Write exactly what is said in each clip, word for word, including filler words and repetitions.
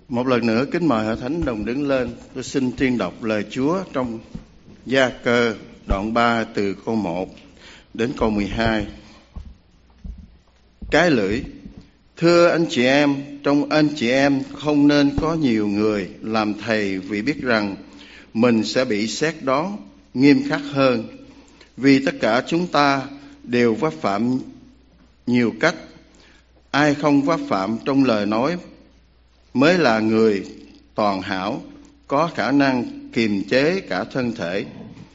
Một lần nữa kính mời Hội Thánh đồng đứng lên. Tôi xin tuyên đọc lời Chúa trong Gia-cơ đoạn ba từ câu một đến câu mười hai. Cái lưỡi. Thưa anh chị em, trong anh chị em không nên có nhiều người làm thầy, vì biết rằng mình sẽ bị xét đoán nghiêm khắc hơn. Vì tất cả chúng ta đều vấp phạm nhiều cách. Ai không vấp phạm trong lời nói mới là người toàn hảo, có khả năng kiềm chế cả thân thể.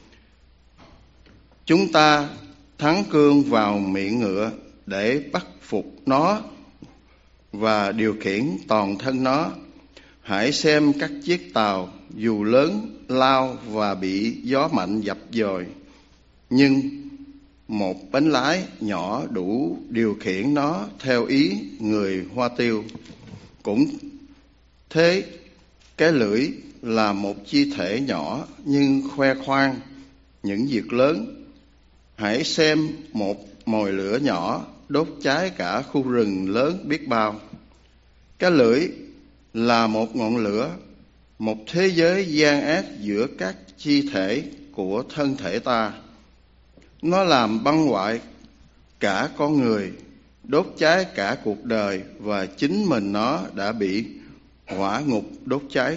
Chúng ta thắng cương vào miệng ngựa để bắt phục nó và điều khiển toàn thân nó. Hãy xem các chiếc tàu dù lớn lao và bị gió mạnh dập dồi, nhưng một bánh lái nhỏ đủ điều khiển nó theo ý người hoa tiêu. Cũng thế, cái lưỡi là một chi thể nhỏ nhưng khoe khoang những việc lớn. Hãy xem một mồi lửa nhỏ đốt cháy cả khu rừng lớn biết bao. Cái lưỡi là một ngọn lửa, một thế giới gian ác giữa các chi thể của thân thể ta. Nó làm băng hoại cả con người, đốt cháy cả cuộc đời, và chính mình nó đã bị hỏa ngục đốt cháy.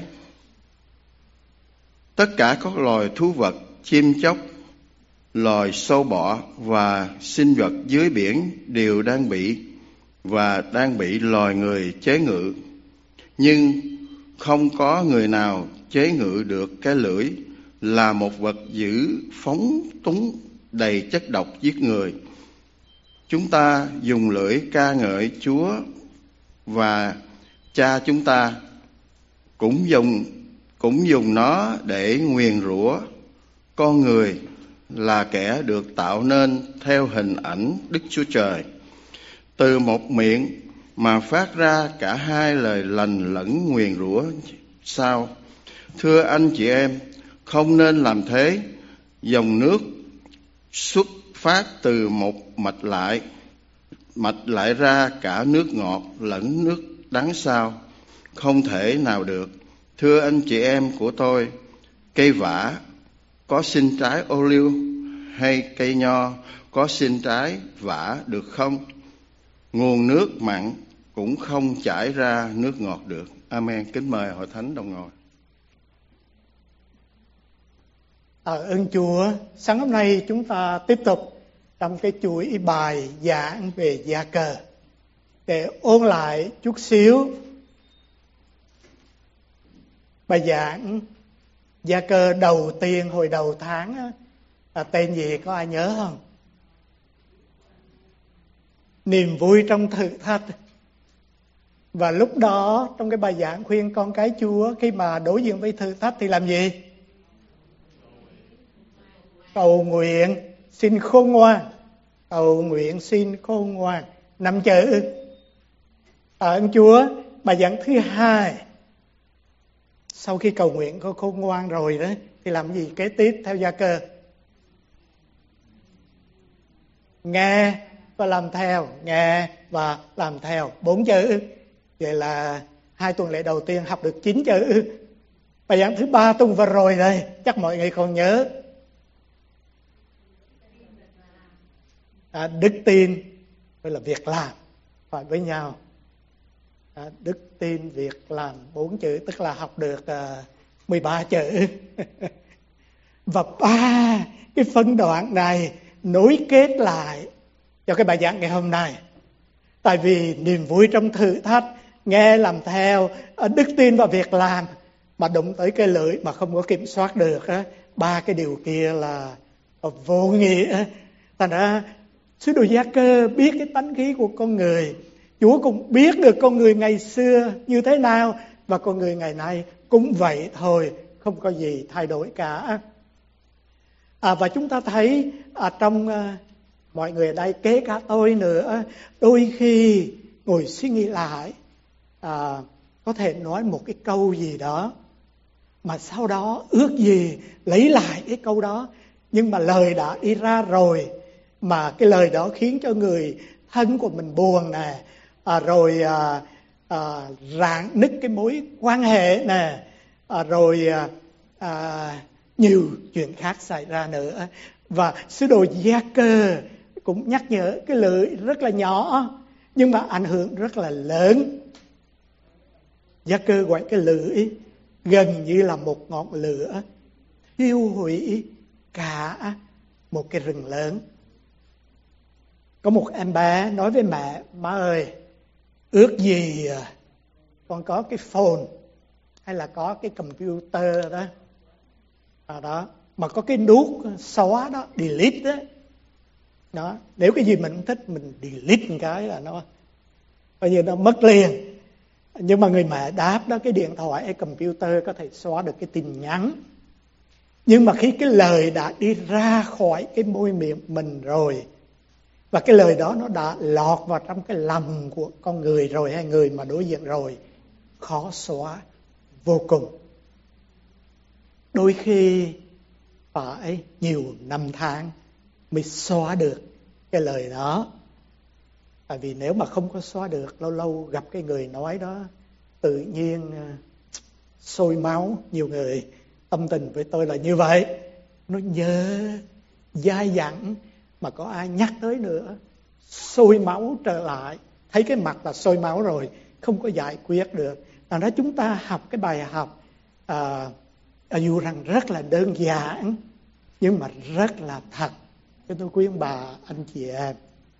Tất cả các loài thú vật, chim chóc, loài sâu bọ và sinh vật dưới biển đều đang bị và đang bị loài người chế ngự. Nhưng không có người nào chế ngự được cái lưỡi, là một vật dữ phóng túng đầy chất độc giết người. Chúng ta dùng lưỡi ca ngợi Chúa và Cha chúng ta, cũng dùng cũng dùng nó để nguyền rủa con người, là kẻ được tạo nên theo hình ảnh Đức Chúa Trời. Từ một miệng mà phát ra cả hai lời lành lẫn nguyền rủa sao? Thưa anh chị em, không nên làm thế. Dòng nước xuất phát từ một mạch lại, mạch lại ra cả nước ngọt lẫn nước đắng sao? Không thể nào được. Thưa anh chị em của tôi, cây vả có sinh trái ô liu hay cây nho có sinh trái vả được không? Nguồn nước mặn cũng không chảy ra nước ngọt được. Amen. Kính mời Hội Thánh đồng ngồi. Ở ơn Chúa, sáng hôm nay chúng ta tiếp tục trong cái chuỗi bài giảng về Gia-cơ, để ôn lại chút xíu bài giảng Gia-cơ đầu tiên hồi đầu tháng á, là tên gì có ai nhớ không? Niềm vui trong thử thách. Và lúc đó trong cái bài giảng khuyên con cái Chúa, khi mà đối diện với thử thách thì làm gì? Cầu nguyện xin khôn ngoan. Cầu nguyện xin khôn ngoan. Năm chữ. Tạ ơn Chúa. Bài giảng thứ hai, sau khi cầu nguyện có khôn ngoan rồi đó, thì làm gì kế tiếp theo Gia-cơ? Nghe và làm theo. Nghe và làm theo. Bốn chữ. Vậy là hai tuần lễ đầu tiên học được chín chữ. Bài giảng thứ ba tuần vừa rồi đây, chắc mọi người còn nhớ. À, đức tin với là việc làm phải với nhau. À, đức tin, việc làm, bốn chữ, tức là học được à, mười ba chữ. Và ba cái phân đoạn này nối kết lại cho cái bài giảng ngày hôm nay. Tại vì niềm vui trong thử thách, nghe làm theo, đức tin và việc làm, mà đụng tới cái lưỡi mà không có kiểm soát được á, ba cái điều kia là vô nghĩa. Thành ra sứ đồ Gia-cơ biết cái tánh khí của con người. Chúa cũng biết được con người ngày xưa như thế nào, và con người ngày nay cũng vậy thôi, không có gì thay đổi cả. À, và chúng ta thấy à, trong à, mọi người ở đây, kể cả tôi nữa, đôi khi ngồi suy nghĩ lại, à, có thể nói một cái câu gì đó mà sau đó ước gì lấy lại cái câu đó, nhưng mà lời đã đi ra rồi, mà cái lời đó khiến cho người thân của mình buồn nè, à, rồi à, à, rạn nứt cái mối quan hệ nè, à, rồi à, à, nhiều chuyện khác xảy ra nữa. Và sứ đồ Gia-cơ cũng nhắc nhở cái lưỡi rất là nhỏ nhưng mà ảnh hưởng rất là lớn. Gia-cơ gọi cái lưỡi gần như là một ngọn lửa thiêu hủy cả một cái rừng lớn. Có một em bé nói với mẹ: má ơi, ước gì con có cái phone hay là có cái computer đó, à đó mà có cái nút xóa đó, delete đó. Đó, nếu cái gì mình không thích mình delete một cái là nó coi như nó mất liền. Nhưng mà người mẹ đáp đó, cái điện thoại hay computer có thể xóa được cái tin nhắn, nhưng mà khi cái lời đã đi ra khỏi cái môi miệng mình rồi, và cái lời đó nó đã lọt vào trong cái lòng của con người rồi, hay người mà đối diện rồi, khó xóa vô cùng. Đôi khi phải nhiều năm tháng mới xóa được cái lời đó. Tại vì nếu mà không có xóa được, lâu lâu gặp cái người nói đó tự nhiên sôi máu. Nhiều người tâm tình với tôi là như vậy, nó nhớ dai dẳng mà có ai nhắc tới nữa, sôi máu trở lại, thấy cái mặt là sôi máu rồi, không có giải quyết được. Thành ra chúng ta học cái bài học à, dù rằng rất là đơn giản nhưng mà rất là thật cho tôi khuyên bà anh chị em.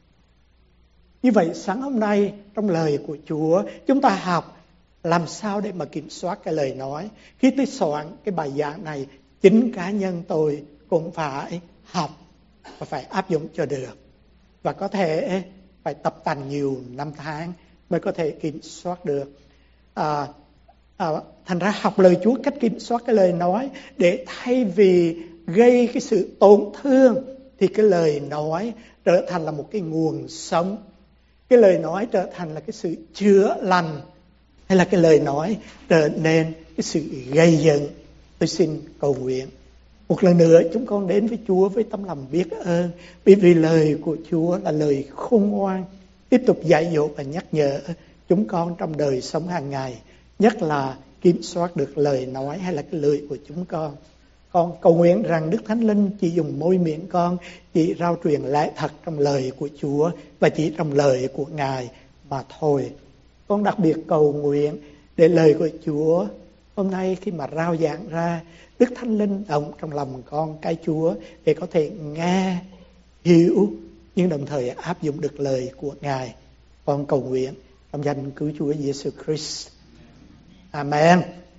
Như vậy sáng hôm nay trong lời của Chúa chúng ta học làm sao để mà kiểm soát cái lời nói. Khi tôi soạn cái bài giảng này, chính cá nhân tôi cũng phải học và phải áp dụng cho được, và có thể phải tập tành nhiều năm tháng mới có thể kiểm soát được. À, à, thành ra học lời Chúa, cách kiểm soát cái lời nói, để thay vì gây cái sự tổn thương thì cái lời nói trở thành là một cái nguồn sống. Cái lời nói trở thành là cái sự chữa lành, hay là cái lời nói trở nên cái sự gây dựng. Tôi xin cầu nguyện. Một lần nữa chúng con đến với Chúa với tấm lòng biết ơn, bởi vì lời của Chúa là lời khôn ngoan, tiếp tục dạy dỗ và nhắc nhở chúng con trong đời sống hàng ngày, nhất là kiểm soát được lời nói hay là cái lưỡi của chúng con. Con cầu nguyện rằng Đức Thánh Linh chỉ dùng môi miệng con, chỉ rao truyền lẽ thật trong lời của Chúa và chỉ trong lời của Ngài mà thôi. Con đặc biệt cầu nguyện để lời của Chúa hôm nay khi mà rao giảng ra, Đức Thánh Linh động trong lòng con cái Chúa để có thể nghe, hiểu, nhưng đồng thời áp dụng được lời của Ngài. Con cầu nguyện trong danh cứu Chúa Giêsu Christ. Amen.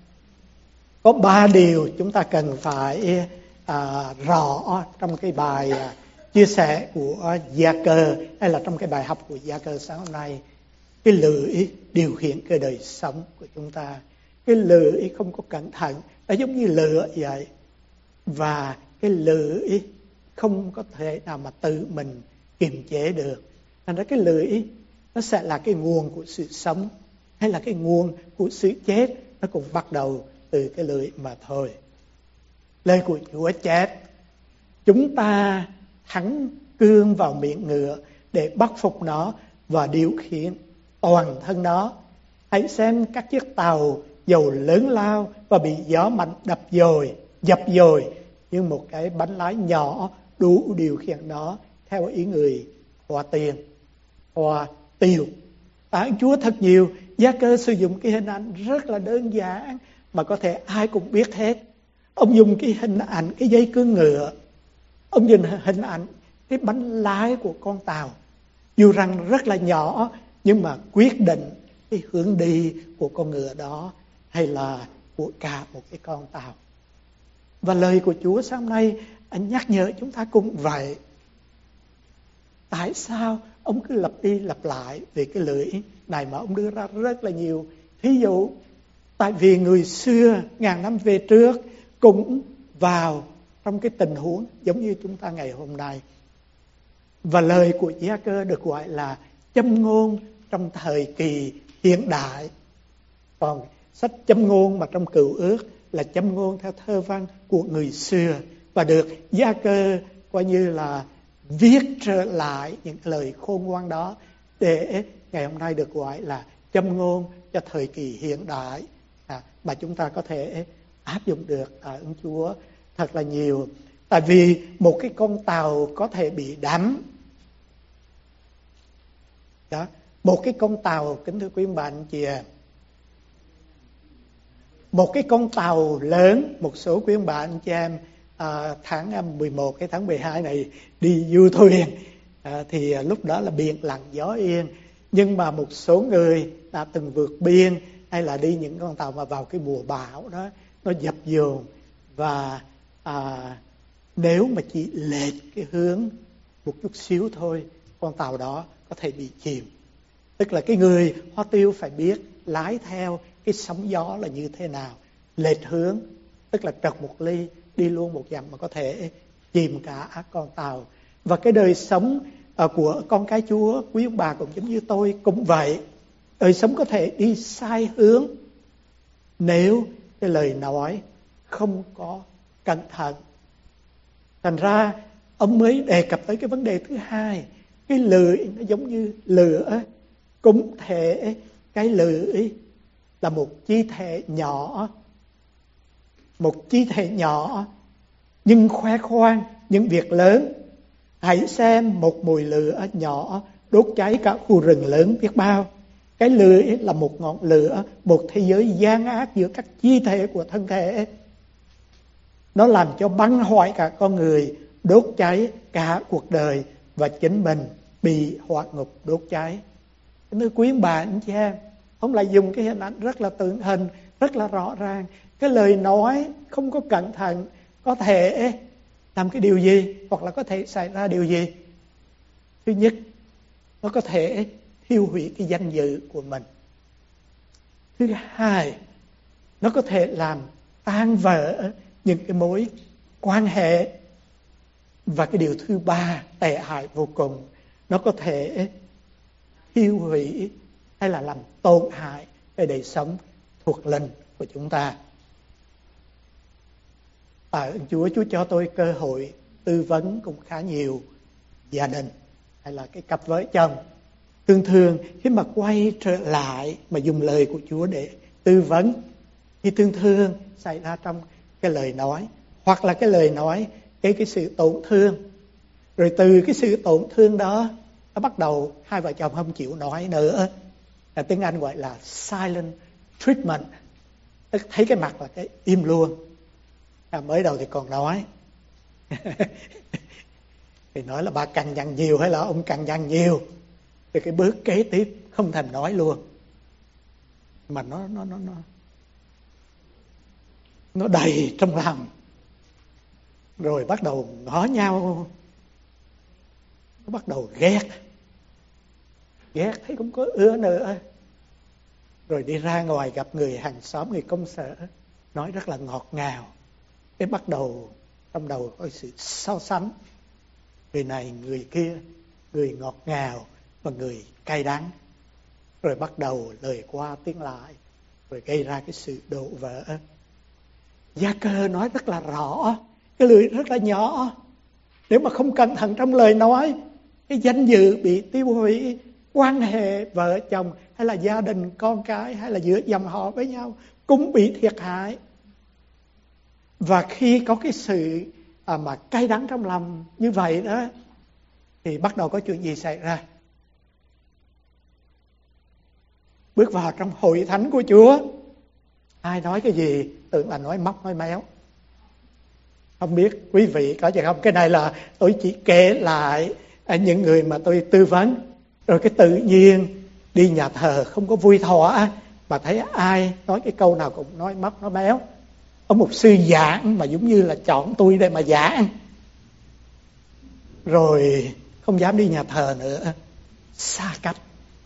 Có ba điều chúng ta cần phải à, rõ trong cái bài à, chia sẻ của Gia-cơ, hay là trong cái bài học của Gia-cơ sáng hôm nay. Cái lưỡi điều khiển cái đời sống của chúng ta. Cái lưỡi không có cẩn thận, nó giống như lửa vậy. Và cái lưỡi không có thể nào mà tự mình kiềm chế được. Thành ra cái lưỡi nó sẽ là cái nguồn của sự sống, hay là cái nguồn của sự chết, nó cũng bắt đầu từ cái lưỡi mà thôi. Lời của Chúa chép: chúng ta thắng cương vào miệng ngựa để bắt phục nó và điều khiển toàn thân nó. Hãy xem các chiếc tàu dầu lớn lao và bị gió mạnh đập dồi, dập dồi, nhưng một cái bánh lái nhỏ đủ điều khiển nó theo ý người hoa tiền, hoa tiêu. Tạ ơn Chúa thật nhiều. Gia-cơ sử dụng cái hình ảnh rất là đơn giản mà có thể ai cũng biết hết. Ông dùng cái hình ảnh cái dây cương ngựa, ông dùng hình ảnh cái bánh lái của con tàu, dù rằng rất là nhỏ nhưng mà quyết định cái hướng đi của con ngựa đó hay là của cả một cái con tàu. Và lời của Chúa sáng nay anh nhắc nhở chúng ta cũng vậy. Tại sao ông cứ lặp đi lặp lại về cái lưỡi này mà ông đưa ra rất là nhiều thí dụ? Tại vì người xưa ngàn năm về trước cũng vào trong cái tình huống giống như chúng ta ngày hôm nay. Và lời của Gia-cơ được gọi là châm ngôn trong thời kỳ hiện đại. Còn sách châm ngôn mà trong Cựu Ước là châm ngôn theo thơ văn của người xưa, và được Gia-cơ coi như là viết trở lại những lời khôn ngoan đó để ngày hôm nay được gọi là châm ngôn cho thời kỳ hiện đại à, mà chúng ta có thể áp dụng được ở ơn Chúa thật là nhiều. Tại vì một cái con tàu có thể bị đắm. Đó, một cái con tàu, kính thưa quý ông bà anh chị em, một cái con tàu lớn, một số quý ông bà anh chị em à, tháng mười một cái tháng mười hai này đi du thuyền à, thì à, lúc đó là biển lặng gió yên. Nhưng mà một số người đã từng vượt biên hay là đi những con tàu mà vào cái mùa bão đó, nó dập dồn và à, nếu mà chỉ lệch cái hướng một chút xíu thôi, con tàu đó có thể bị chìm. Tức là cái người hoa tiêu phải biết lái theo cái sóng gió là như thế nào. Lệch hướng, tức là trật một ly, đi luôn một dặm mà có thể chìm cả con tàu. Và cái đời sống uh, của con cái Chúa, quý ông bà cũng giống như tôi cũng vậy. Đời sống có thể đi sai hướng nếu cái lời nói không có cẩn thận. Thành ra ông mới đề cập tới cái vấn đề thứ hai. Cái lưỡi nó giống như lửa. Cũng thể cái lưỡi là một chi thể nhỏ, một chi thể nhỏ nhưng khoe khoang những việc lớn. Hãy xem một mùi lửa nhỏ đốt cháy cả khu rừng lớn biết bao. Cái lưỡi là một ngọn lửa, một thế giới gian ác giữa các chi thể của thân thể. Nó làm cho băng hoại cả con người, đốt cháy cả cuộc đời và chính mình bị hỏa ngục đốt cháy. Thưa quý ông bà anh chị em, ông lại dùng cái hình ảnh rất là tượng hình, rất là rõ ràng. Cái lời nói không có cẩn thận có thể làm cái điều gì, hoặc là có thể xảy ra điều gì. Thứ nhất, nó có thể thiêu hủy cái danh dự của mình. Thứ hai, nó có thể làm tan vỡ những cái mối quan hệ. Và cái điều thứ ba tệ hại vô cùng, nó có thể thiêu hủy hay là làm tổn hại về đời sống thuộc linh của chúng ta. Tạ ơn Chúa, Chúa cho tôi cơ hội tư vấn cũng khá nhiều gia đình hay là cái cặp vợ chồng. Thường thường khi mà quay trở lại mà dùng lời của Chúa để tư vấn thì thường thường xảy ra trong cái lời nói, hoặc là cái lời nói cái cái sự tổn thương. Rồi từ cái sự tổn thương đó nó bắt đầu hai vợ chồng không chịu nói nữa. Là tiếng Anh gọi là silent treatment. Thấy cái mặt là cái im luôn. À, mới đầu thì còn nói. Thì nói là bà cằn nhằn nhiều hay là ông cằn nhằn nhiều. Thì cái bước kế tiếp không thèm nói luôn. Mà nó nó nó nó nó đầy trong lòng. Rồi bắt đầu ngó nhau. Nó bắt đầu ghét. Ghét thấy không có ưa nữa. Rồi đi ra ngoài gặp người hàng xóm, người công sở, nói rất là ngọt ngào. Cái bắt đầu trong đầu có sự so sánh. Người này, người kia, người ngọt ngào và người cay đắng. Rồi bắt đầu lời qua tiếng lại. Rồi gây ra cái sự đổ vỡ. Gia-cơ nói rất là rõ. Cái lưỡi rất là nhỏ. Nếu mà không cẩn thận trong lời nói, cái danh dự bị tiêu hủy, quan hệ vợ chồng hay là gia đình con cái hay là giữa dòng họ với nhau cũng bị thiệt hại. Và khi có cái sự à, mà cay đắng trong lòng như vậy đó, thì bắt đầu có chuyện gì xảy ra? Bước vào trong hội thánh của Chúa, ai nói cái gì tưởng là nói móc nói méo. Không biết quý vị có gì không? Cái này là tôi chỉ kể lại những người mà tôi tư vấn. Rồi cái tự nhiên đi nhà thờ không có vui thỏa, mà thấy ai nói cái câu nào cũng nói móc nói méo. Ông mục sư giảng mà giống như là chọn tôi để mà giảng. Rồi không dám đi nhà thờ nữa, xa cách.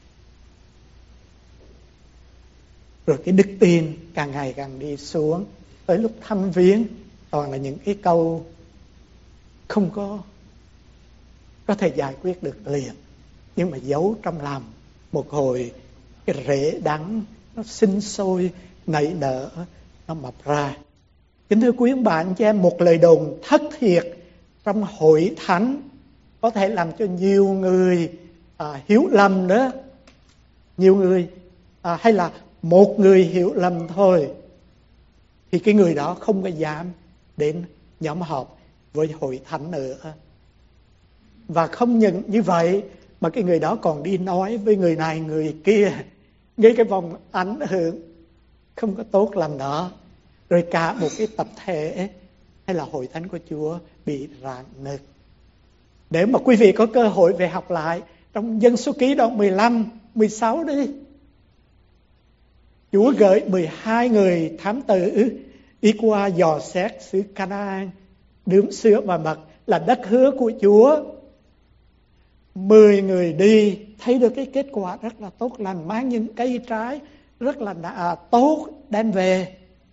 Rồi cái đức tin càng ngày càng đi xuống. Tới lúc thăm viếng toàn là những cái câu không có có thể giải quyết được liền, nhưng mà giấu trong lòng một hồi cái rễ đắng nó sinh sôi nảy nở, nó mọc ra. Kính thưa quý ông bà anh chị em, một lời đồn thất thiệt trong hội thánh có thể làm cho nhiều người à, hiểu lầm nữa. Nhiều người à, hay là một người hiểu lầm thôi, thì cái người đó không có dám đến nhóm họp với hội thánh nữa. Và không những như vậy mà cái người đó còn đi nói với người này người kia, gây cái vòng ảnh hưởng không có tốt lành đó. Rồi cả một cái tập thể hay là hội thánh của Chúa bị rạn nứt. Để mà quý vị có cơ hội về học lại trong Dân Số Ký đoạn mười lăm, mười sáu đi. Chúa gửi mười hai người thám tử đi qua dò xét xứ Canaan, nướng sữa và mật là đất hứa của Chúa. Mười người đi thấy được cái kết quả rất là tốt lành, mang những cây trái rất là à, tốt đem về.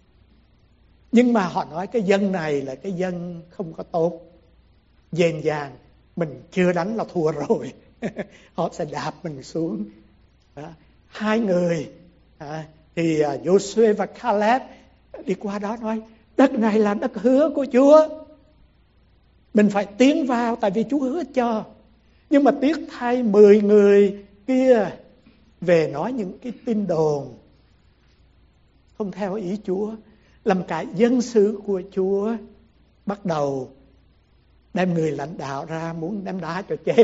Nhưng mà họ nói cái dân này là cái dân không có tốt. Dền dàng mình chưa đánh là thua rồi. Họ sẽ đạp mình xuống. Đó. Hai người à, thì uh, Joshua và Caleb đi qua đó nói đất này là đất hứa của Chúa, mình phải tiến vào tại vì Chúa hứa cho. Nhưng mà tiếc thay mười người kia về nói những cái tin đồn không theo ý Chúa, làm cả dân sự của Chúa bắt đầu đem người lãnh đạo ra muốn đem đá cho chết.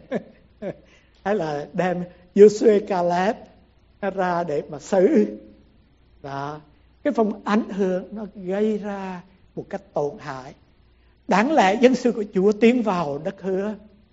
Hay là đem Joshua Caleb ra để mà xử. Đó. Cái phong ảnh hưởng nó gây ra một cách tổn hại. Đáng lẽ dân sự của Chúa tiến vào đất hứa.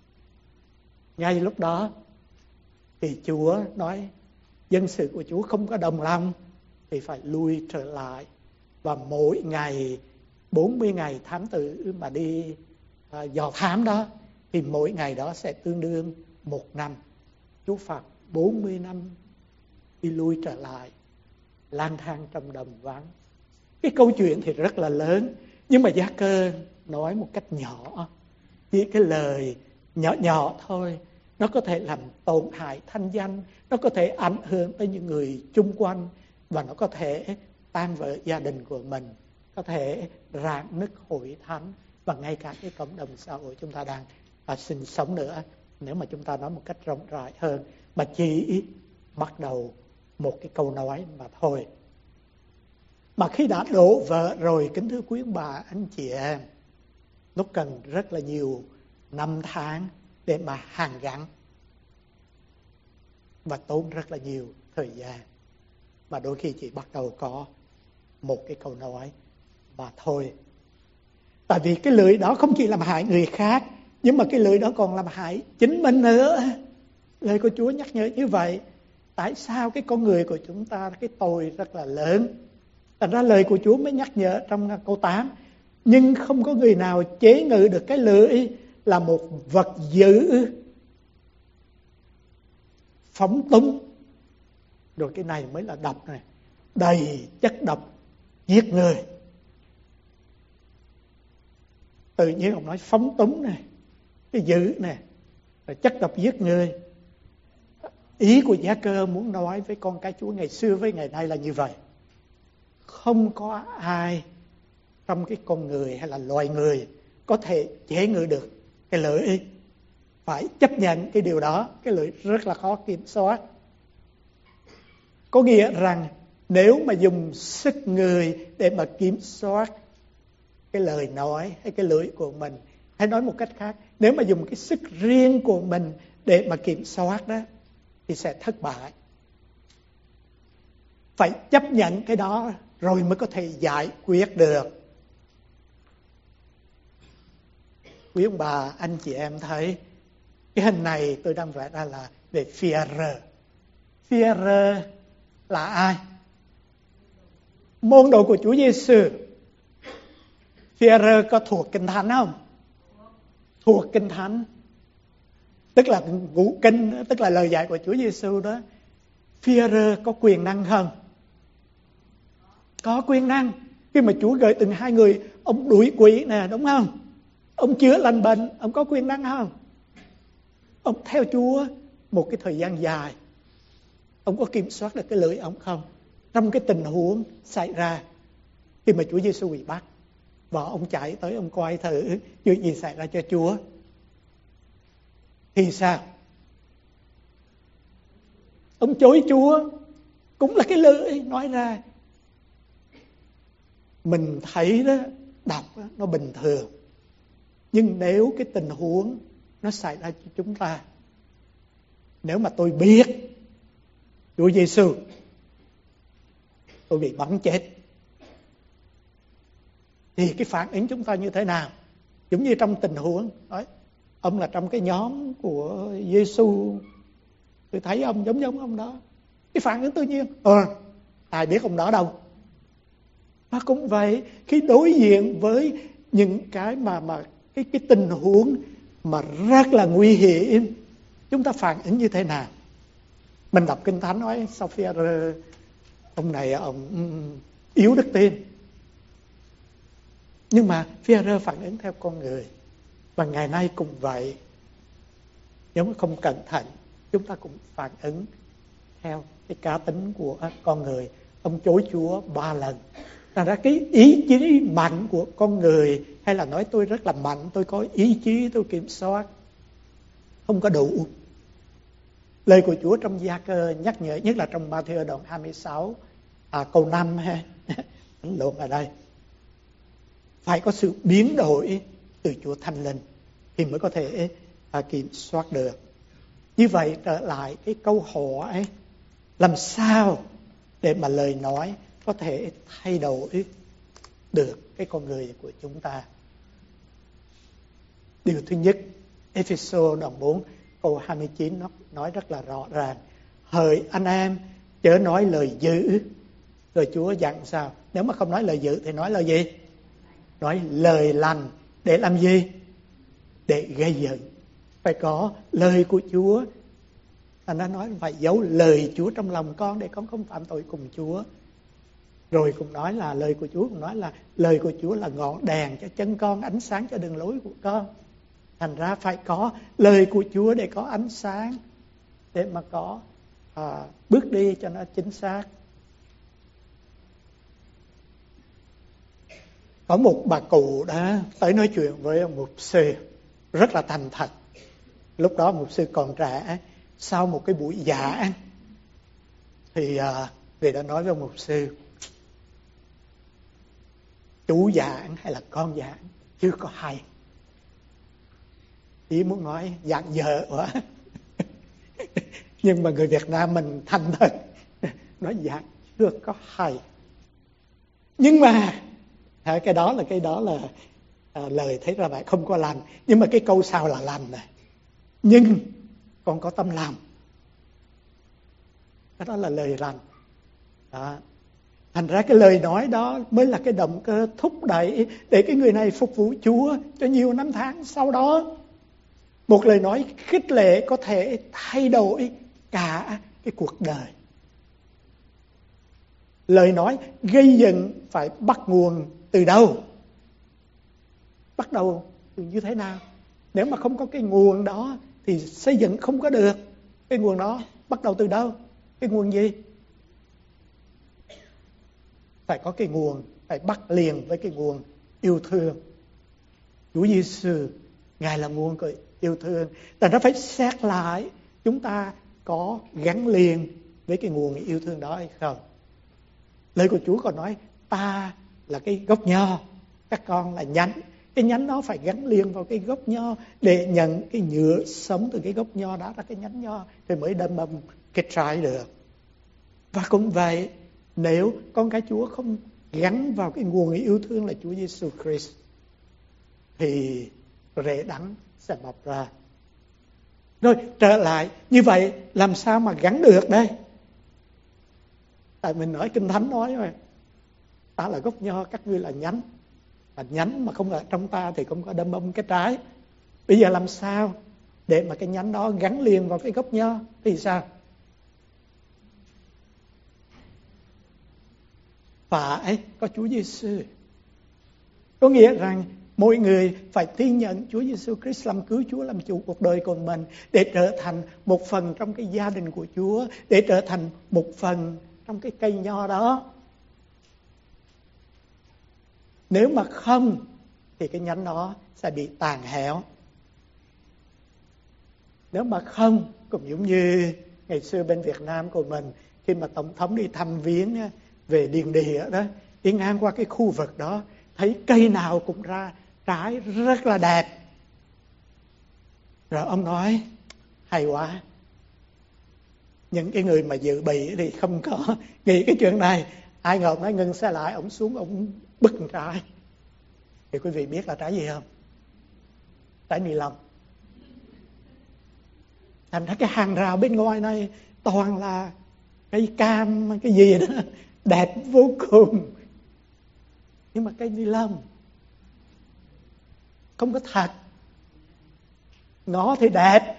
Ngay lúc đó thì Chúa nói dân sự của Chúa không có đồng lòng thì phải lui trở lại. Và mỗi ngày bốn mươi ngày thám tử mà đi à, dò thám đó thì mỗi ngày đó sẽ tương đương một năm. Chúa phạt bốn mươi năm đi lui trở lại, lang thang trong đồng vắng. Cái câu chuyện thì rất là lớn, nhưng mà Gia Cơ nói một cách nhỏ, chỉ cái lời nhỏ nhỏ thôi, nó có thể làm tổn hại thanh danh, nó có thể ảnh hưởng tới những người chung quanh, và nó có thể tan vỡ gia đình của mình, có thể rạn nứt hội thánh và ngay cả cái cộng đồng xã hội chúng ta đang à, sinh sống nữa. Nếu mà chúng ta nói một cách rộng rãi hơn, mà chỉ bắt đầu một cái câu nói mà thôi. Mà khi đã đổ vỡ rồi, kính thưa quý ông bà, anh chị em, nó cần rất là nhiều năm tháng để mà hàn gắn và tốn rất là nhiều thời gian. Mà đôi khi chỉ bắt đầu có một cái câu nói mà thôi. Tại vì cái lưỡi đó không chỉ làm hại người khác, nhưng mà cái lưỡi đó còn làm hại chính mình nữa. Lời của Chúa nhắc nhở như vậy. Tại sao cái con người của chúng ta cái tội rất là lớn? Thành ra lời của Chúa mới nhắc nhở trong câu tám. Nhưng không có người nào chế ngự được cái lưỡi, là một vật dữ phóng túng. Rồi cái này mới là độc này, đầy chất độc giết người. Tự nhiên ông nói phóng túng này, cái dữ này, chất độc giết người. Ý của Gia Cơ muốn nói với con cái Chúa ngày xưa với ngày nay là như vậy. Không có ai trong cái con người hay là loài người có thể chế ngự được cái lưỡi. Phải chấp nhận cái điều đó. Cái lưỡi rất là khó kiểm soát. Có nghĩa rằng nếu mà dùng sức người để mà kiểm soát cái lời nói hay cái lưỡi của mình, hay nói một cách khác, nếu mà dùng cái sức riêng của mình để mà kiểm soát đó, thì sẽ thất bại. Phải chấp nhận cái đó rồi mới có thể giải quyết được. Quý ông bà, anh chị em thấy cái hình này tôi đang vẽ ra là về Führer. Führer là ai? Môn đồ của Chúa Giêsu. Führer có thuộc Kinh Thánh không? Thuộc Kinh Thánh. Tức là ngũ kinh, tức là lời dạy của Chúa Giêsu đó. Führer có quyền năng không? Có quyền năng. Khi mà Chúa gửi từng hai người, ông đuổi quỷ nè, đúng không? Ông chữa lành bệnh, ông có quyền năng không? Ông theo Chúa một cái thời gian dài, ông có kiểm soát được cái lưỡi ông không? Trong cái tình huống xảy ra khi mà Chúa Giêsu bị bắt, và ông chạy tới ông coi thử chuyện gì xảy ra cho Chúa, thì sao? Ông chối Chúa, cũng là cái lưỡi nói ra. Mình thấy đó, đọc đó, nó bình thường. Nhưng nếu cái tình huống nó xảy ra cho chúng ta, nếu mà tôi biết Chúa Giêsu, tôi bị bắn chết, thì cái phản ứng chúng ta như thế nào? Giống như trong tình huống nói, ông là trong cái nhóm của Giêsu, tôi thấy ông giống giống ông đó. Cái phản ứng tự nhiên, ờ, ai biết ông đó đâu. Và cũng vậy, khi đối diện với những cái mà mà cái cái tình huống mà rất là nguy hiểm, chúng ta phản ứng như thế nào? Mình đọc Kinh Thánh nói sao Phi-e-rơ, ông này ông yếu đức tin. Nhưng mà Phi-e-rơ phản ứng theo con người. Và ngày nay cũng vậy. Nếu mà không cẩn thận, chúng ta cũng phản ứng theo cái cá tính của con người. Ông chối Chúa ba lần. Thành ra cái ý chí mạnh của con người, hay là nói tôi rất là mạnh, tôi có ý chí, tôi kiểm soát, không có đủ. Lời của Chúa trong Gia-cơ nhắc nhở, nhất là trong Ma-thi-ơ đoạn hai mươi sáu, à, câu năm ha, đánh lộn ở đây. Phải có sự biến đổi từ Chúa Thánh Linh thì mới có thể à, kiểm soát được. Như vậy trở lại cái câu hỏi, làm sao để mà lời nói có thể thay đổi được cái con người của chúng ta? Điều thứ nhất, Ê-phê-sô đoạn bốn câu hai mươi chín nó nói rất là rõ ràng. Hỡi anh em, chớ nói lời dữ. Rồi Chúa dặn sao? Nếu mà không nói lời dữ thì nói lời gì? Nói lời lành. Để làm gì? Để gây dựng. Phải có lời của Chúa. Anh đã nói phải giấu lời Chúa trong lòng con để con không phạm tội cùng Chúa. Rồi cũng nói là lời của Chúa cũng nói là lời của Chúa là ngọn đèn cho chân con, ánh sáng cho đường lối của con. Thành ra phải có lời của Chúa để có ánh sáng, để mà có à, bước đi cho nó chính xác. Có một bà cụ đã tới nói chuyện với ông mục sư rất là thành thật. Lúc đó mục sư còn trẻ, sau một cái buổi giảng thì à, người đã nói với ông mục sư, chú giảng hay là con giảng chưa có hay. Ý muốn nói giảng dở quá. Nhưng mà người Việt Nam mình thành thật, nói giảng chưa có hay. Nhưng mà cái đó là cái đó là à, lời thấy ra vậy không có lành. Nhưng mà cái câu sau là lành này. Nhưng con có tâm lòng. Cái đó là lời lành. Đó. Thành ra cái lời nói đó mới là cái động cơ thúc đẩy để cái người này phục vụ Chúa cho nhiều năm tháng sau đó. Một lời nói khích lệ có thể thay đổi cả cái cuộc đời. Lời nói gây dựng phải bắt nguồn từ đâu? Bắt đầu từ như thế nào? Nếu mà không có cái nguồn đó thì xây dựng không có được. Cái nguồn đó bắt đầu từ đâu? Cái nguồn gì? Phải có cái nguồn, phải bắt liền với cái nguồn yêu thương. Chúa Giêsu, Ngài là nguồn của yêu thương.แต่nó phải xét lại chúng ta có gắn liền với cái nguồn yêu thương đó hay không. Lời của Chúa còn nói ta là cái gốc nho, các con là nhánh. Cái nhánh đó phải gắn liền vào cái gốc nho để nhận cái nhựa sống từ cái gốc nho đó ra cái nhánh nho thì mới đâm mầm cái trái được. Và cũng vậy, nếu con cái Chúa không gắn vào cái nguồn yêu thương là Chúa Giêsu Christ thì rễ đắng sẽ mọc ra. Rồi trở lại như vậy làm sao mà gắn được đây? Tại mình nói Kinh Thánh nói mà, ta là gốc nho, các ngươi là nhánh. Mà nhánh mà không ở trong ta thì không có đâm bông cái trái. Bây giờ làm sao để mà cái nhánh đó gắn liền vào cái gốc nho thì sao? Phải có Chúa Giêsu. Có nghĩa rằng mỗi người phải tin nhận Chúa Giêsu Christ làm cứu Chúa, làm chủ cuộc đời của mình để trở thành một phần trong cái gia đình của Chúa, để trở thành một phần trong cái cây nho đó. Nếu mà không thì cái nhánh đó sẽ bị tàn héo. Nếu mà không, cũng giống như ngày xưa bên Việt Nam của mình, khi mà Tổng thống đi thăm viếng về điền địa đó, đi ngang qua cái khu vực đó, thấy cây nào cũng ra trái rất là đẹp. Rồi ông nói, hay quá. Những cái người mà dự bị thì không có nghĩ cái chuyện này. Ai ngờ ông nói ngưng xe lại, ông xuống, ông bứt một trái. Thì quý vị biết là trái gì không? Trái ni lông. Thành ra cái hàng rào bên ngoài này toàn là cây cam, cái gì đó, đẹp vô cùng. Nhưng mà cây ni lông không có thật. Ngõ thì đẹp,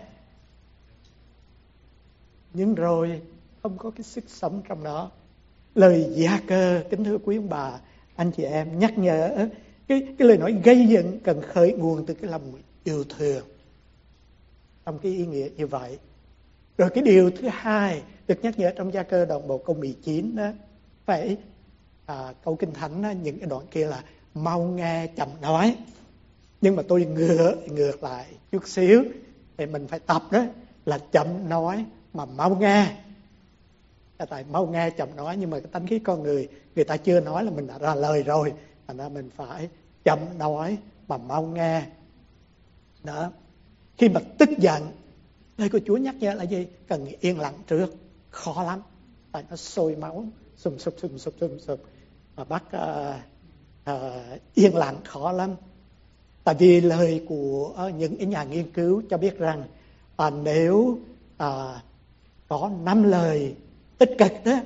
nhưng rồi không có cái sức sống trong đó. Lời Gia-cơ, kính thưa quý ông bà, anh chị em, nhắc nhở cái, cái lời nói gây dựng cần khởi nguồn từ cái lòng yêu thương, trong cái ý nghĩa như vậy. Rồi cái điều thứ hai được nhắc nhở trong Gia-cơ đoạn một câu mười chín đó, phải à, câu Kinh Thánh đó, những cái đoạn kia là mau nghe chậm nói. Nhưng mà tôi ngược ngược lại chút xíu, thì mình phải tập đó là chậm nói mà mau nghe. Tại mau nghe chậm nói, nhưng mà cái tánh khí con người, người ta chưa nói là mình đã ra lời rồi, thành ra mình phải chậm nói mà mau nghe. Đó. Khi mà tức giận, lời của Chúa nhắc nhở là gì? Cần yên lặng trước, khó lắm, tại nó sôi máu, sùm sụp sùm sụp sùm sụp, mà bắt uh, uh, yên lặng khó lắm. Tại vì lời của uh, những nhà nghiên cứu cho biết rằng uh, nếu uh, có năm lời tích cực đó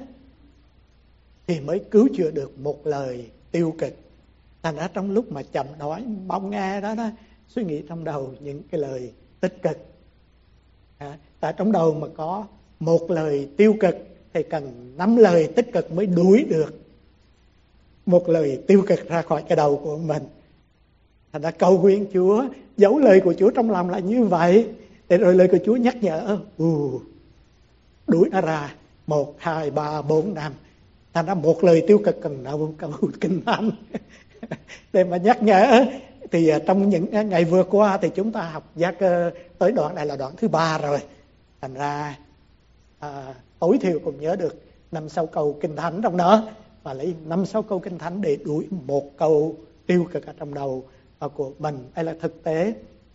thì mới cứu chữa được một lời tiêu cực. Thành ra trong lúc mà chậm nói, mong nghe đó đó, suy nghĩ trong đầu những cái lời tích cực. À, tại trong đầu mà có một lời tiêu cực thì cần năm lời tích cực mới đuổi được một lời tiêu cực ra khỏi cái đầu của mình. Thành ra cầu nguyện Chúa giấu lời của Chúa trong lòng là như vậy, để rồi lời của Chúa nhắc nhở, uh, đuổi nó ra. Một, hai, ba, bốn, năm. Thành ra một lời tiêu cực cần đâu câu Kinh Thánh để mà nhắc nhở. Thì trong những ngày vừa qua thì chúng ta học Gia-cơ tới đoạn này là đoạn thứ ba rồi. Thành ra à, tối thiểu cũng nhớ được năm sáu câu Kinh Thánh trong đó, và lấy năm sáu câu Kinh Thánh để đuổi một câu tiêu cực ở trong đầu của mình. Đây là thực tế.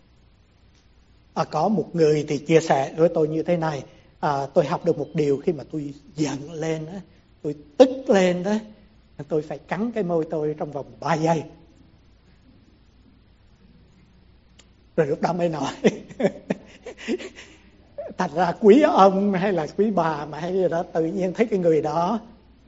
À, có một người thì chia sẻ với tôi như thế này. À, tôi học được một điều khi mà tôi giận lên đó, tôi tức lên đó, tôi phải cắn cái môi tôi trong vòng ba giây. Rồi lúc đó mới nói. Thành ra quý ông hay là quý bà mà hay gì đó, tự nhiên thấy cái người đó,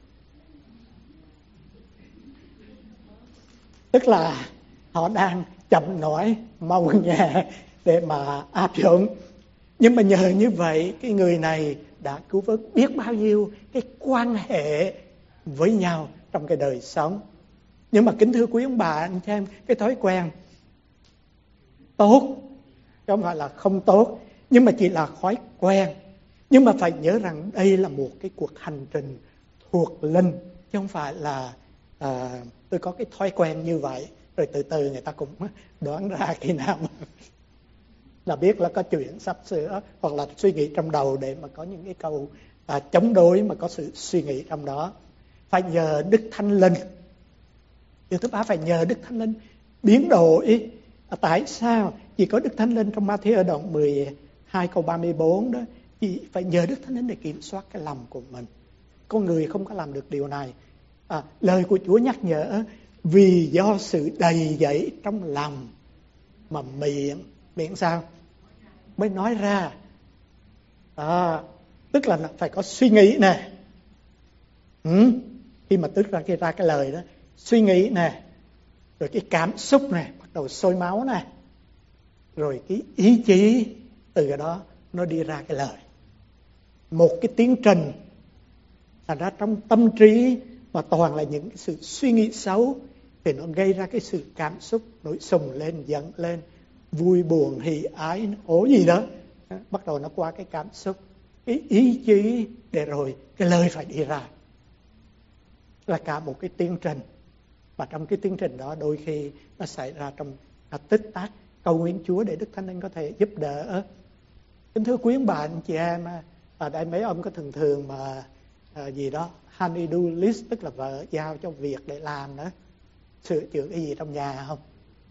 tức là họ đang chậm nói, mau nghe để mà áp dụng. Nhưng mà nhờ như vậy, cái người này đã cứu vớt biết bao nhiêu cái quan hệ với nhau trong cái đời sống. Nhưng mà kính thưa quý ông bà, anh chị em, cái thói quen tốt, chứ không phải là không tốt, nhưng mà chỉ là thói quen. Nhưng mà phải nhớ rằng đây là một cái cuộc hành trình thuộc linh, chứ không phải là à, tôi có cái thói quen như vậy, rồi từ từ người ta cũng đoán ra khi nào là biết là có chuyện sắp sửa, hoặc là suy nghĩ trong đầu để mà có những cái câu à, chống đối mà có sự suy nghĩ trong đó. Phải nhờ Đức Thánh Linh. Điều thứ ba, phải nhờ Đức Thánh Linh biến đổi. À, tại sao? Chỉ có Đức Thánh Linh trong Ma-thi ở đoạn mười hai câu ba mươi bốn đó, chỉ phải nhờ Đức Thánh Linh để kiểm soát cái lòng của mình. Con người không có làm được điều này. À, lời của Chúa nhắc nhở, vì do sự đầy dẫy trong lòng mà miệng, miệng sao? Mới nói ra. À, tức là phải có suy nghĩ nè. Ừ, khi mà tức ra, ra cái lời đó, suy nghĩ nè, rồi cái cảm xúc nè, bắt đầu sôi máu nè, rồi cái ý chí từ cái đó nó đi ra cái lời. Một cái tiến trình. Thành ra trong tâm trí mà toàn là những cái sự suy nghĩ xấu thì nó gây ra cái sự cảm xúc nổi sùng lên, giận lên, vui buồn, hỉ ái, ố gì đó. Bắt đầu nó qua cái cảm xúc, cái ý chí, để rồi cái lời phải đi ra. Là cả một cái tiến trình. Và trong cái tiến trình đó đôi khi nó xảy ra trong tích tắc. Cầu nguyện Chúa để Đức Thánh Linh có thể giúp đỡ. Kính thưa quý ông bà anh chị em, ở đây mấy ông có thường thường mà à, gì đó honey-do list, tức là vợ giao cho việc để làm đó, sửa chữa cái gì trong nhà không?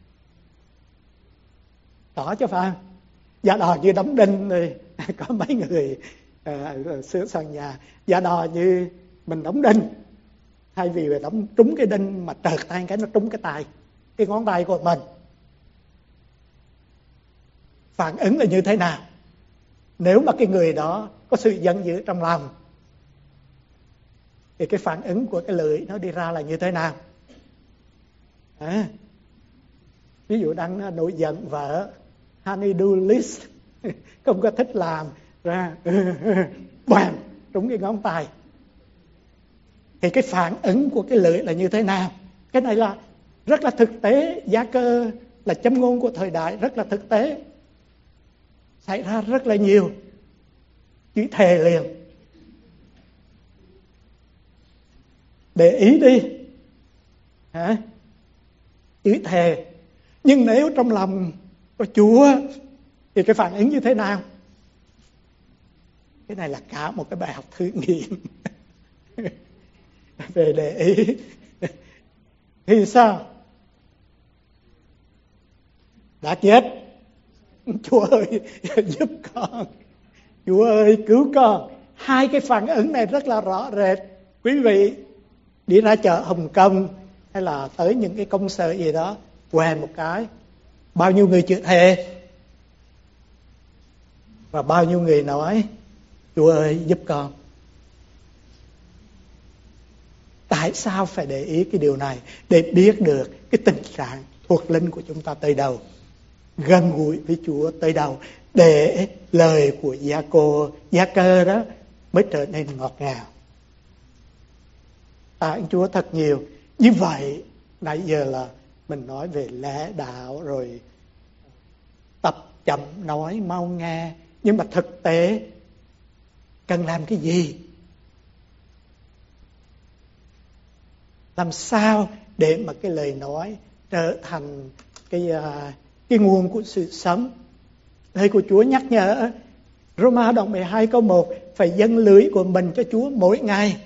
Có chứ phải không? Giả đò như đóng đinh thì có mấy người à, sửa sàn nhà. Giả đò như mình đóng đinh, thay vì phải đóng trúng cái đinh mà trợt tay cái nó trúng cái tay, cái ngón tay của mình, phản ứng là như thế nào? Nếu mà cái người đó có sự giận dữ trong lòng thì cái phản ứng của cái lưỡi nó đi ra là như thế nào? À, ví dụ đang nổi giận vợ, honey-do list, không có thích làm, ra bam trúng cái ngón tay, thì cái phản ứng của cái lưỡi là như thế nào? Cái này là rất là thực tế. Gia Cơ là châm ngôn của thời đại, rất là thực tế, xảy ra rất là nhiều. Chữ thề liền. Để ý đi, hả? Chữ thề. Nhưng nếu trong lòng có Chúa thì cái phản ứng như thế nào? Cái này là cả một cái bài học thử nghiệm về để ý. Thì sao? Đã chết, Chúa ơi giúp con, Chúa ơi cứu con. Hai cái phản ứng này rất là rõ rệt. Quý vị đi ra chợ Hồng Kông hay là tới những cái công sở gì đó, quẹt một cái, bao nhiêu người chữa thề và bao nhiêu người nói Chúa ơi giúp con. Tại sao phải để ý cái điều này? Để biết được cái tình trạng thuộc linh của chúng ta tới đâu, gần gũi với Chúa tới đâu, để lời của Gia Cô, Gia Cơ đó mới trở nên ngọt ngào. Tạ ơn Chúa thật nhiều. Như vậy nãy giờ là mình nói về lẽ đạo, rồi tập chậm nói mau nghe. Nhưng mà thực tế cần làm cái gì? Làm sao để mà cái lời nói trở thành cái cái nguồn của sự sống? Lời của Chúa nhắc nhở Roma đoạn mười hai câu một, phải dâng lưỡi của mình cho Chúa mỗi ngày.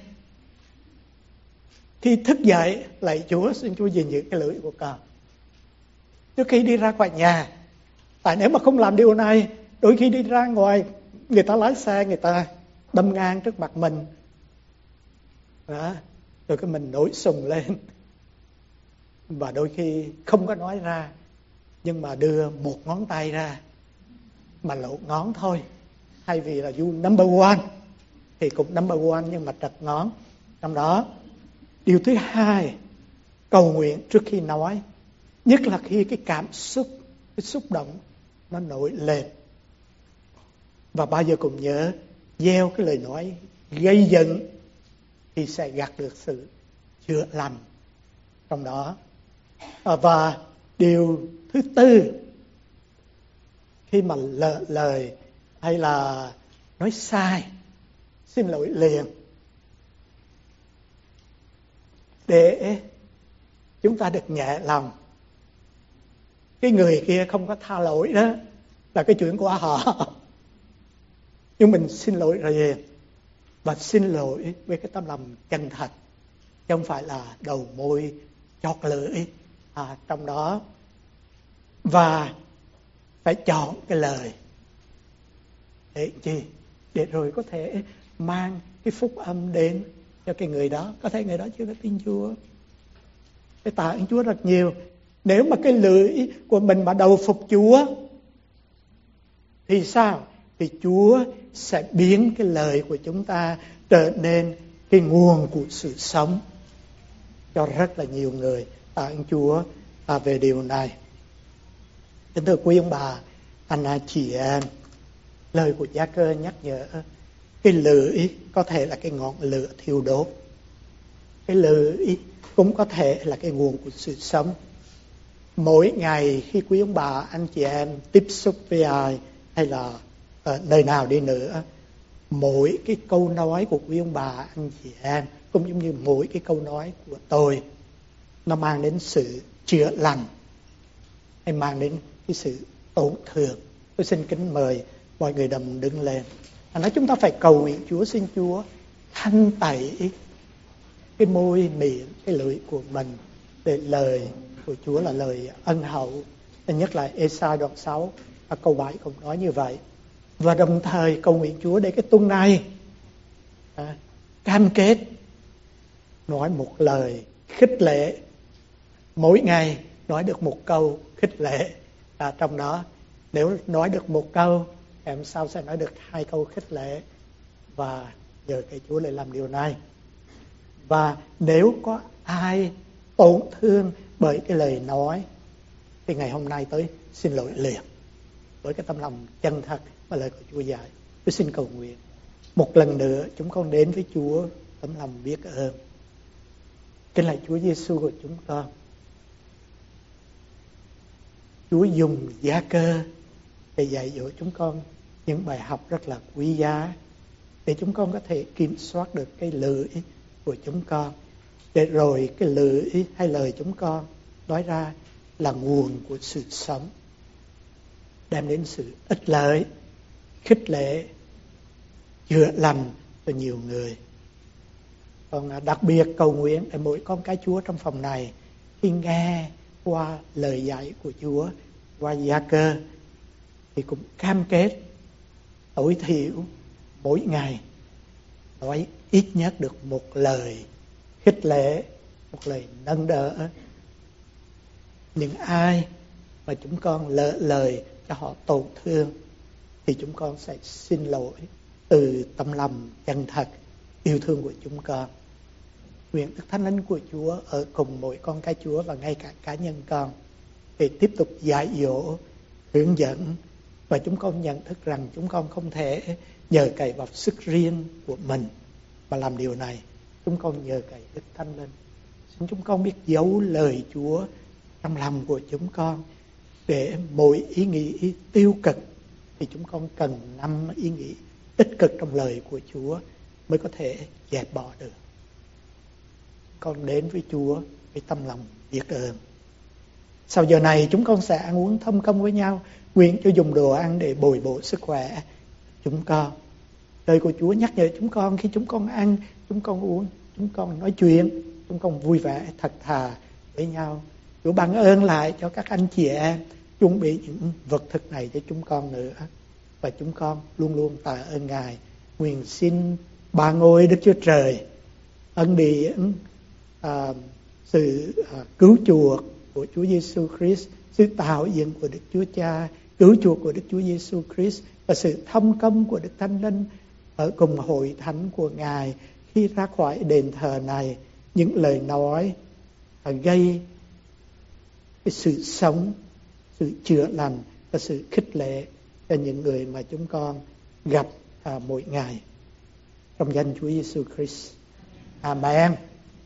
Khi thức dậy lạy Chúa, xin Chúa gìn giữ cái lưỡi của con trước khi đi ra khỏi nhà. Tại nếu mà không làm điều này, đôi khi đi ra ngoài, người ta lái xe, người ta đâm ngang trước mặt mình đó, rồi cái mình nổi sùng lên, và đôi khi không có nói ra, nhưng mà đưa một ngón tay ra mà lộ ngón thôi, thay vì là you number one thì cũng number one nhưng mà trật ngón. Trong đó điều thứ hai, cầu nguyện trước khi nói, nhất là khi cái cảm xúc, cái xúc động nó nổi lên. Và bao giờ cũng nhớ gieo cái lời nói gây giận thì sẽ gặt được sự chữa lành trong đó. Và điều thứ tư, khi mà lỡ lời hay là nói sai, xin lỗi liền, để chúng ta được nhẹ lòng. Cái người kia không có tha lỗi đó là cái chuyện của họ, nhưng mình xin lỗi rồi, và xin lỗi với cái tấm lòng chân thật, chứ không phải là đầu môi chót lưỡi à, trong đó. Và phải chọn cái lời để chi? Để rồi có thể mang cái phúc âm đến cho cái người đó. Có thể người đó chưa có tin Chúa. Cái tạ ơn Chúa rất nhiều. Nếu mà cái lưỡi của mình mà đầu phục Chúa thì sao? Thì Chúa sẽ biến cái lời của chúng ta trở nên cái nguồn của sự sống cho rất là nhiều người. Tạ ơn Chúa à, về điều này. Kính thưa quý ông bà, anh chị em, lời của Gia Cơ nhắc nhở cái lưỡi có thể là cái ngọn lửa thiêu đốt, cái lưỡi cũng có thể là cái nguồn của sự sống. Mỗi ngày khi quý ông bà, anh chị em tiếp xúc với ai hay là ở nơi nào đi nữa, mỗi cái câu nói của quý ông bà, anh chị em, cũng giống như mỗi cái câu nói của tôi, nó mang đến sự chữa lành hay mang đến cái sự tổn thương. Tôi xin kính mời mọi người đồng đứng lên. Nói chúng ta phải cầu nguyện Chúa, xin Chúa thanh tẩy cái môi miệng, cái lưỡi của mình để lời của Chúa là lời ân hậu. Nhất là Ê-sai đoạn sáu và câu bảy cũng nói như vậy. Và đồng thời cầu nguyện Chúa để cái tuần này à, cam kết nói một lời khích lệ, mỗi ngày nói được một câu khích lệ. À, trong đó nếu nói được một câu, em sau sẽ nói được hai câu khích lệ, và nhờ cái Chúa để làm điều này. Và nếu có ai tổn thương bởi cái lời nói thì ngày hôm nay tới xin lỗi liền với cái tâm lòng chân thật và lời của Chúa dạy. Tôi xin cầu nguyện một lần nữa, chúng con đến với Chúa tấm lòng biết ơn. Kính lạy Chúa Giêsu của chúng con, Chúa dùng Gia-cơ để dạy dỗ chúng con những bài học rất là quý giá, để chúng con có thể kiểm soát được cái lưỡi của chúng con, để rồi cái lưỡi hay lời chúng con nói ra là nguồn của sự sống, đem đến sự ích lợi, khích lệ, chữa lành cho nhiều người. Còn đặc biệt cầu nguyện để mỗi con cái Chúa trong phòng này khi nghe qua lời dạy của Chúa qua Gia-cơ thì cũng cam kết tối thiểu mỗi ngày nói ít nhất được một lời khích lệ, một lời nâng đỡ những ai mà chúng con lỡ lời cho họ tổn thương, thì chúng con sẽ xin lỗi từ tâm lòng chân thật yêu thương của chúng con. Nguyện Đức Thánh Linh của Chúa ở cùng mỗi con cái Chúa và ngay cả cá nhân con để tiếp tục dạy dỗ, hướng dẫn, và chúng con nhận thức rằng chúng con không thể nhờ cậy vào sức riêng của mình mà làm điều này. Chúng con nhờ cậy Đức Thánh Linh. Xin chúng con biết giấu lời Chúa trong lòng của chúng con, để mỗi ý nghĩ tiêu cực thì chúng con cần năm ý nghĩ tích cực trong lời của Chúa mới có thể dẹp bỏ được. Con đến với Chúa với tâm lòng biết ơn. Sau giờ này chúng con sẽ ăn uống thâm công với nhau, nguyện cho dùng đồ ăn để bồi bổ sức khỏe chúng con. Lời của Chúa nhắc nhở chúng con khi chúng con ăn, chúng con uống, chúng con nói chuyện, chúng con vui vẻ thật thà với nhau. Chúa ban ơn lại cho các anh chị em chuẩn bị những vật thực này cho chúng con nữa, và chúng con luôn luôn tạ ơn Ngài. Nguyện xin ba ngôi Đức Chúa Trời ân điển, à, sự à, cứu chuộc của Chúa Giêsu Christ, sự tạo dựng của Đức Chúa Cha, cứu chuộc của Đức Chúa Giêsu Christ và sự thông công của Đức Thánh Linh ở cùng hội thánh của Ngài khi ra khỏi đền thờ này, những lời nói à, gây cái sự sống, sự chữa lành và sự khích lệ cho những người mà chúng con gặp à, mỗi ngày. Trong danh Chúa Giêsu Christ. Amen.